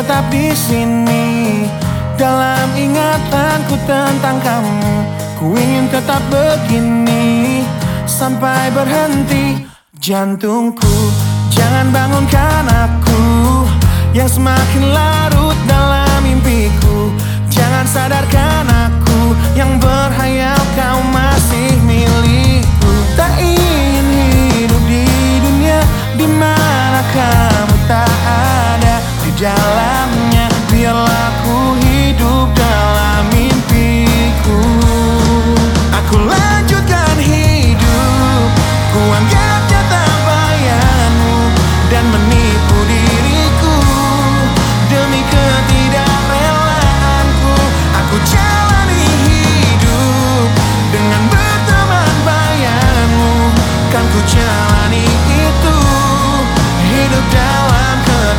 tetap di sini. Dalam ingatanku tentang kamu, ku ingin tetap begini sampai berhenti jantungku. Jangan bangunkan aku yang semakin larut dalam mimpiku. Jangan sadarkan aku yang berhayal kau masih milikku. Tak ingin hidup di dunia di mana kamu tak ada di dalamnya. Biarlah ku hidup dalam mimpiku. Aku lanjutkan hidup, ku anggap nyata bayanganmu dan menipu diriku demi ketidakrelaanku. Aku jalani hidup dengan berteman bayanganmu. Kan ku jalani itu, hidup dalam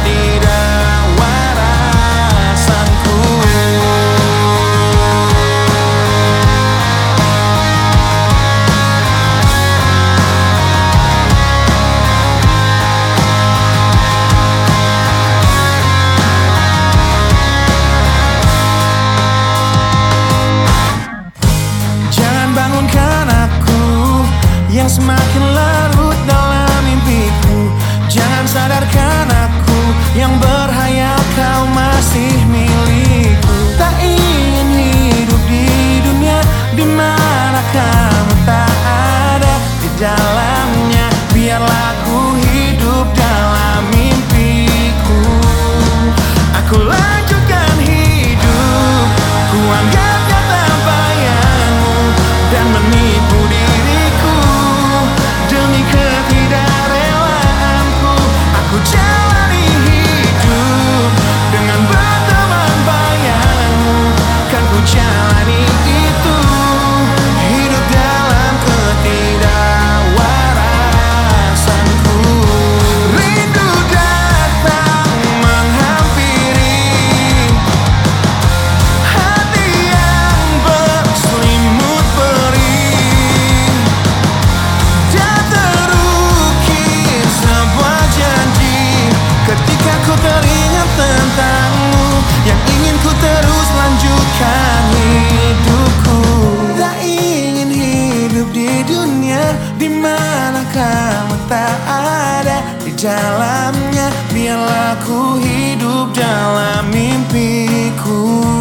ketidakwarasanku. Jangan bangunkan aku yang semakin larut dalam mimpiku. Jangan sadarkan aku yang berhayal kau masih milikku. Tak ingin hidup di dunia di mana kamu tak ada di dalamnya. Biarlah ku hidup dalam mimpiku. Aku lanjutkan hidup, ku anggap nyata bayanganmu dan menipu diriku demi ketidakrelaanku. Aku jalani hidup dengan berteman bayanganmu. Kan ku jalani itu, hidup dalam ketidakwarasanku. Rindu datang menghampiri hati yang berselimut perih, dan terukir sebuah janji. Ketika ku teringat tentangmu, yang ingin ku terus lanjutkan hidupku. Tak ingin hidup di dunia di mana kamu tak ada di dalamnya. Biarlah ku hidup dalam mimpiku.